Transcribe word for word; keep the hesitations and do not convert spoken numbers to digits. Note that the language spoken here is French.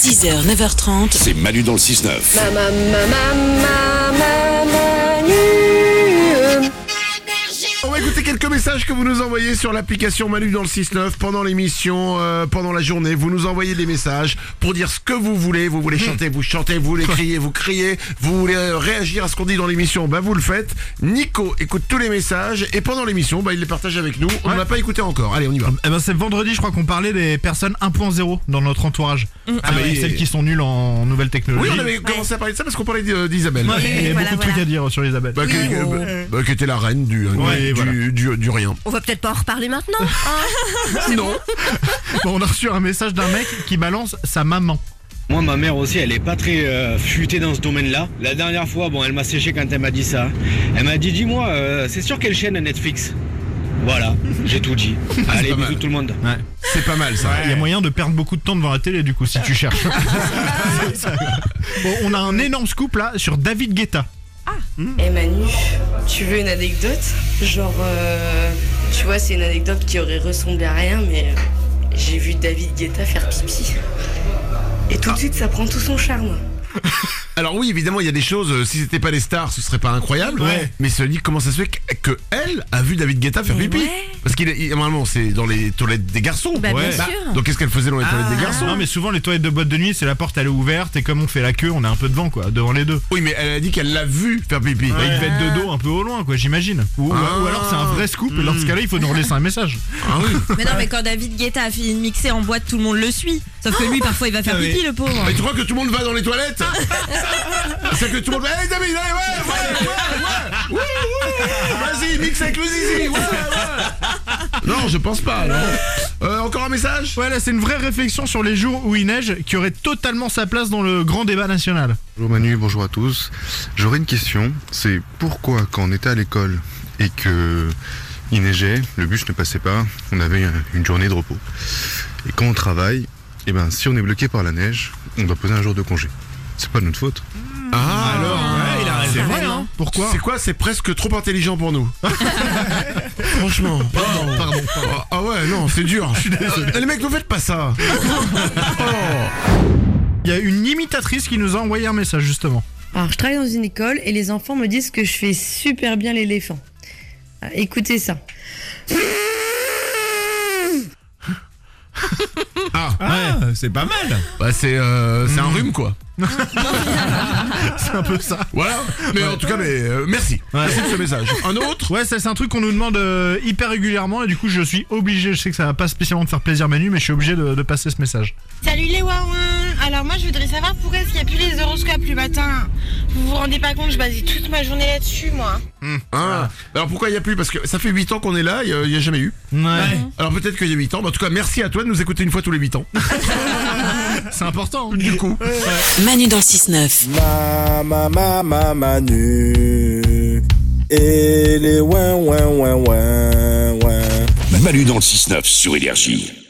six heures, neuf heures trente. C'est Manu dans le six neuf. Maman, maman, maman, Manu. On va écouter quelques messages que vous nous envoyez sur l'application Manu dans le six neuf pendant l'émission, euh, pendant la journée. Vous nous envoyez des messages pour dire ce que vous voulez. Vous voulez chanter, vous chantez, vous voulez crier, vous criez. Vous voulez euh, réagir à ce qu'on dit dans l'émission, bah vous le faites. Nico écoute tous les messages et pendant l'émission, bah il les partage avec nous. On Ouais. n'a pas écouté encore. Allez, on y va. Eh ben c'est vendredi, je crois qu'on parlait des personnes un point zéro dans notre entourage. Ah, mais- Celles qui sont nulles en nouvelles technologies. Oui, on avait commencé à parler de ça parce qu'on parlait d'I- d'Isabelle. Ouais, il y a voilà, beaucoup de voilà. trucs à dire sur Isabelle. Bah, qui, euh, bah, bah, qui était la reine du, euh, Ouais, du, voilà. du, du- du rien. On va peut-être pas en reparler maintenant. hein. Non. Bon, on a reçu un message d'un mec qui balance sa maman. Moi, ma mère aussi, elle est pas très euh, futée dans ce domaine-là. La dernière fois, bon, elle m'a séché quand elle m'a dit ça. Elle m'a dit, dis-moi, euh, c'est sur quelle chaîne Netflix? Voilà, j'ai tout dit. Allez, pas bisous mal. tout le monde. Ouais. C'est pas mal ça. Il y a moyen de perdre beaucoup de temps devant la télé du coup si tu cherches. Bon, on a un énorme scoop là sur David Guetta. Eh Manu, tu veux une anecdote? Genre, euh, tu vois, c'est une anecdote qui aurait ressemblé à rien, mais euh, j'ai vu David Guetta faire pipi. Et tout de suite, ça prend tout son charme. Alors oui, évidemment, il y a des choses, euh, si c'était pas les stars, ce serait pas incroyable. Ouais. Mais se dit comment ça se fait que, que elle a vu David Guetta faire Mais pipi. ouais. Parce qu'il est, il- normalement, c'est dans les toilettes des garçons. Bah, Ouais. bien Bah, sûr. Donc qu'est-ce qu'elle faisait dans les toilettes des garçons? Non mais souvent les toilettes de boîte de nuit c'est la porte elle est ouverte et comme on fait la queue on est un peu devant quoi, devant les deux. Oui, mais elle a dit qu'elle l'a vu faire pipi. Bah, il devait être de dos un peu au loin quoi j'imagine. Ou, ou- Ah. ou alors c'est un vrai scoop et dans ce cas là il faut nous relaisser un message. Ah oui. Mais non, mais quand David Guetta a fini de mixer en boîte, tout le monde le suit. Sauf que lui, parfois, il va faire Ah, mais- pipi, le pauvre. Mais tu crois que tout le monde va dans les toilettes? C'est que tout le monde va. Hey David, allez, ouais, ouais, ouais, ouais. Ouh, ouh. Vas-y, mixe avec le zizi. Ouais, ouais. Non, je pense pas. Non. Euh, encore un message? Ouais là c'est une vraie réflexion sur les jours où il neige qui aurait totalement sa place dans le grand débat national. Bonjour Manu, bonjour à tous. J'aurais une question, c'est pourquoi quand on était à l'école et que il neigeait, le bus ne passait pas, on avait une journée de repos. Et quand on travaille, eh ben, si on est bloqué par la neige, on doit poser un jour de congé. C'est pas de notre faute. Ah, alors, ouais, il a raison. c'est vrai, Vraiment. hein. Pourquoi C'est quoi? C'est presque trop intelligent pour nous. Franchement. Pardon, pardon, pardon. Ah ouais, non, c'est dur. Je suis désolé. Les mecs, ne faites pas ça. Oh. Il y a une imitatrice qui nous a envoyé un message justement. Alors, je travaille dans une école et les enfants me disent que je fais super bien l'éléphant. Ah, écoutez ça. Ah, c'est pas mal. bah c'est euh, c'est un rhume quoi. C'est un peu ça. Voilà. Mais en tout cas, mais euh, merci. Merci de ce message. Un autre? Ouais, ça c'est un truc qu'on nous demande euh, hyper régulièrement et du coup je suis obligé, je sais que ça va pas spécialement te faire plaisir Manu, mais je suis obligé de, de passer ce message. Salut les Wawins. Alors moi je voudrais savoir pourquoi est-ce qu'il n'y a plus les horoscopes le matin. Vous vous rendez pas compte, je basais toute ma journée là-dessus moi. Ah. Alors pourquoi il n'y a plus? Parce que ça fait huit ans qu'on est là, il n'y a jamais eu. Ouais. Alors peut-être qu'il y a huit ans. Mais en tout cas, merci à toi de nous écouter une fois tous les huit ans. C'est important. hein. Du coup. Manu dans le six neuf. Ma, ma, ma, ma, Manu. Et les ouin, ouin, ouin, ouin, ouin. Manu dans le six neuf sur Énergie.